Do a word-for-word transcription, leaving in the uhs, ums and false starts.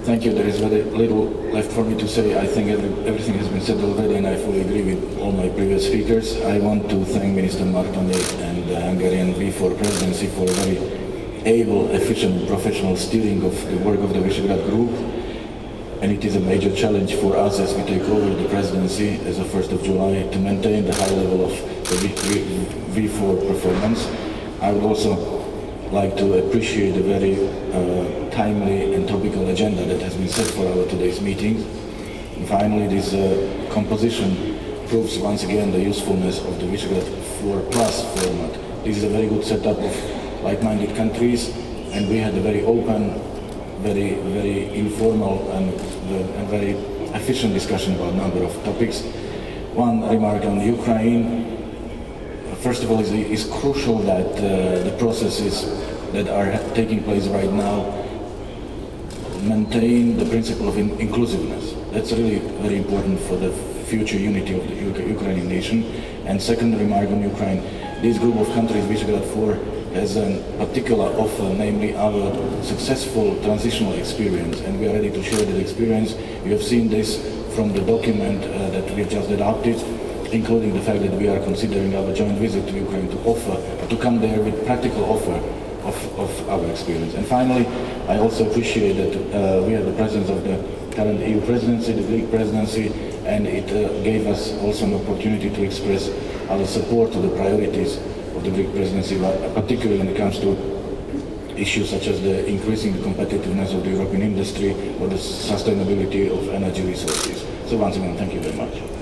Thank you. There is very little left for me to say. I think every, everything has been said already, and I fully agree with all my previous speakers. I want to thank Minister Martonyi and the Hungarian V four presidency for a very able, efficient, professional steering of the work of the Visegrad Group. And it is a major challenge for us as we take over the presidency as of first of July to maintain the high level of the V four performance. I would also like to appreciate the very uh, timely and topical agenda that has been set for our today's meetings. And finally, this uh, composition proves once again the usefulness of the Visegrad four plus format. This is a very good setup of like-minded countries, and we had a very open, very, very informal and, uh, and very efficient discussion about a number of topics. One remark on Ukraine. First of all, it's, it's crucial that uh, the processes that are taking place right now maintain the principle of in inclusiveness. That's really very important for the future unity of the U Ukrainian nation. And second remark on Ukraine, this group of countries, Visegrad four, has a particular offer, namely our successful transitional experience, and we are ready to share that experience. You have seen this from the document uh, that we have just adopted, including the fact that we are considering our joint visit to Ukraine to offer, to come there with practical offer of, of our experience. And finally, I also appreciate that uh, we have the presence of the current E U presidency, the Greek presidency, and it uh, gave us also an opportunity to express our support to the priorities of the Greek presidency, particularly when it comes to issues such as the increasing the competitiveness of the European industry or the sustainability of energy resources. So once again, thank you very much.